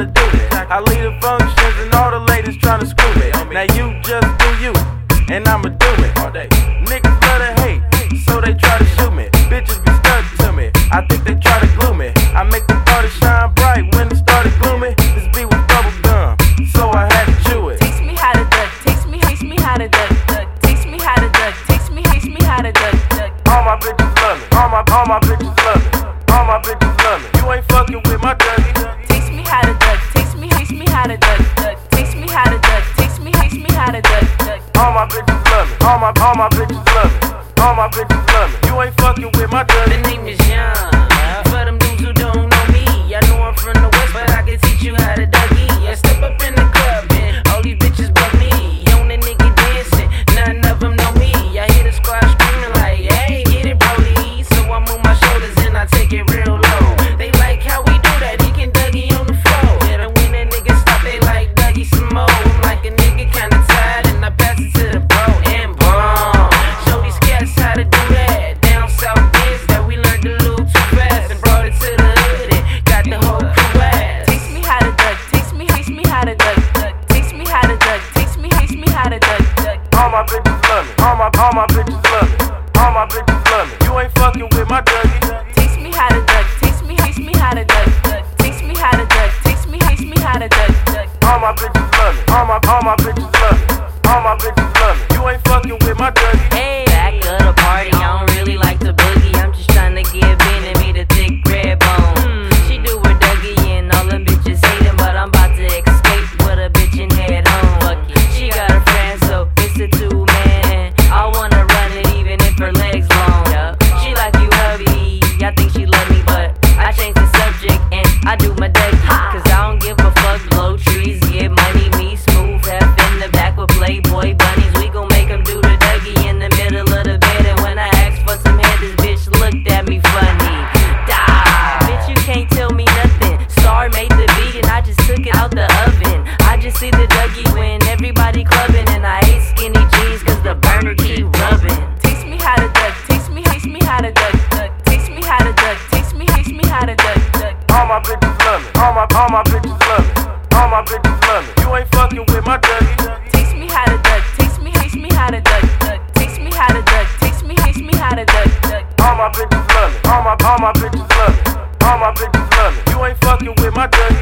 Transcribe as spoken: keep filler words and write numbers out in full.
tryna do this. I lead the functions and all the ladies tryna screw me. Now you just do you, and I'ma do it all day. Niggas love to hate, so they try to shoot me. Bitches be stuck to me, I think they try to glue me. I make the party shine bright when it started gloomy. This beat was bubble gum, so I had to chew it. Teach me how to duck, teach me, teach me how to duck, duck. Teach me how to duck, teach me, teach me how to duck, duck. All my bitches love me, all my, all my bitches love me. All my bitches love me, you ain't fucking with my Dougie. Teach me how to duck, teach me, teach me how to duck, duck. Teach me how to duck, teach me, teach me how to duck, duck. All my bitches love me, all my, all my bitches love me. All my bitches love me, you ain't fucking with my Dougie. The name is Young, for them dudes who don't know me. I know I'm from the west, but I can teach you how to Dougie. I step up in the club and all these bitches but me. On the nigga dancing, none of them know me. I hear the squad screaming like, hey, get it, Brody. So I move my shoulders and I take it real low. They like how we do that, he can Dougie on the floor. And when that nigga stop, they like Dougie some more. I'm like a nigga kinda tired and I pass it to the bro and boom. Show these cats how to do that. Down south is that we learned to lose too fast and brought it to the hood and got the whole crew ass. Teach me how to duck, teach me, teach me how to duck, duck. Teach me how to duck, teach me, teach me how to duck, duck. All my bitches love me, all my, all my bitches love me. All my bitches love me, you ain't fucking with my Dougie. Teach me how to duck, teach me, teach me how to duck, duck. Teach me how to duck, teach me, teach me how to duck, duck. All my bitches love me, all my, all my bitches love me. All my bitches love me, you ain't fucking with my Dougie. Hey, back of the party, I don't really like the boogie. I'm just trying to give in and meet a thick red bone. Mm, she do her Dougie and all them bitches hate him, but I'm about to escape with a bitch and head home. Fuck it. She got a friend, so it's a two man. I wanna run it even if her legs long. Yeah. She like you, hubby. I think she love me, but I change the subject and I do my Dougie. Cause I don't give a fuck, blow trees, get money, me smooth, half in the back with Playboy bunnies. We gon' make them do the Dougie in the middle of the bed. And when I asked for some head, this bitch looked at me funny. Die, bitch, you can't tell me nothing. Star made the beat and I just took it out the oven. I just see the Dougie when everybody clubbing. And I hate skinny jeans cause the burner keep rubbing. Teach me how to duck, teach me, teach me how to duck, duck. Teach me how to duck, teach me, teach me how to duck, duck. All my bitches love me, all my, all my bitches love me. All my bitches love me, you ain't fucking with my Dougie. Teach me how to duck, teach me, teach me how to duck, duck. Teach me how to duck, teach me, teach me how to duck, duck. All my bitches love me, all my, all my bitches love me. All my bitches love me, you ain't fucking with my Dougie.